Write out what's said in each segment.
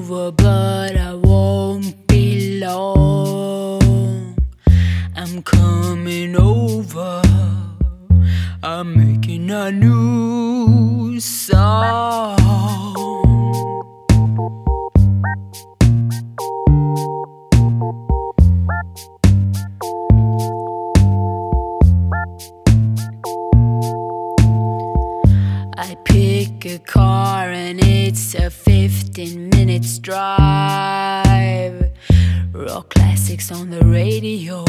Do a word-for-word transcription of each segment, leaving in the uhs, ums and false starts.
over, but I won't be long. I'm coming over, I'm making a new song. I pick a car and it's a fifteen minutes drive. Rock classics on the radio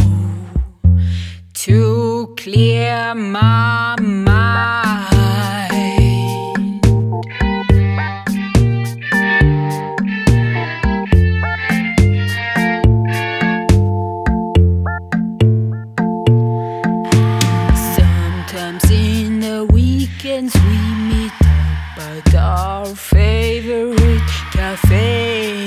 to clear my mind. Sometimes in the weekends we meet up at our favorite cafe.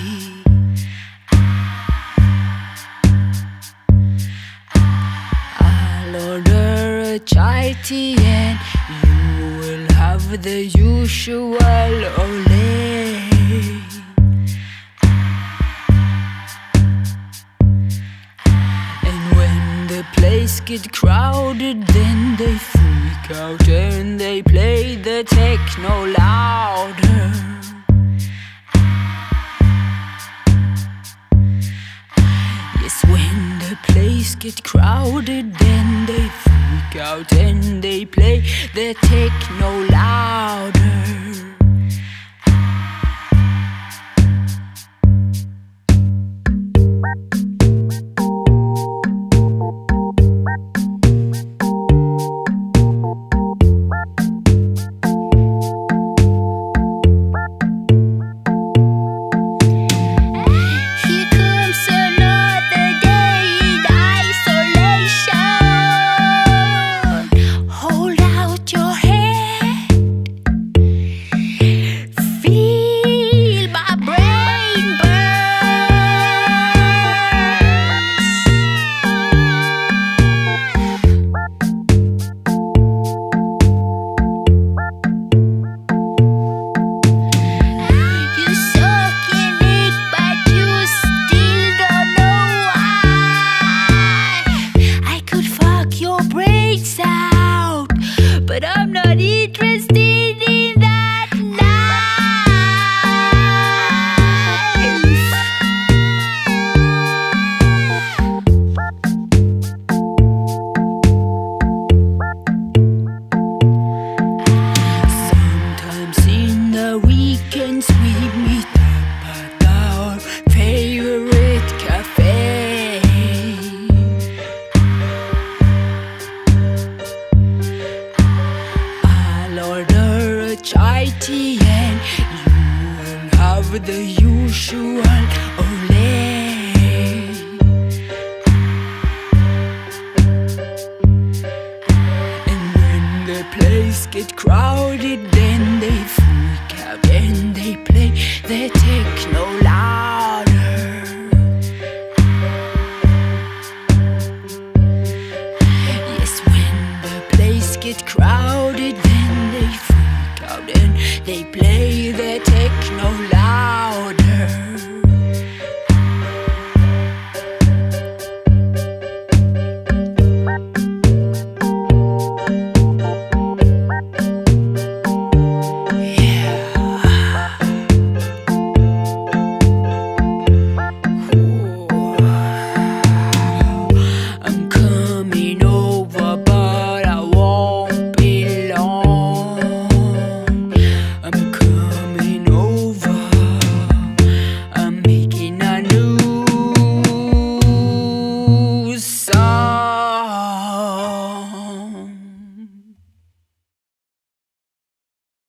I'll order a chai tea and you will have the usual olé. And when the place get crowded, then they freak out and they play the techno louder. Yes, when the place get crowded, then they freak out and they play the techno louder. But I'm not interested in that Sometimes in the weekends we meet up at our favorite cafe. Order a chai tea and you will have the usual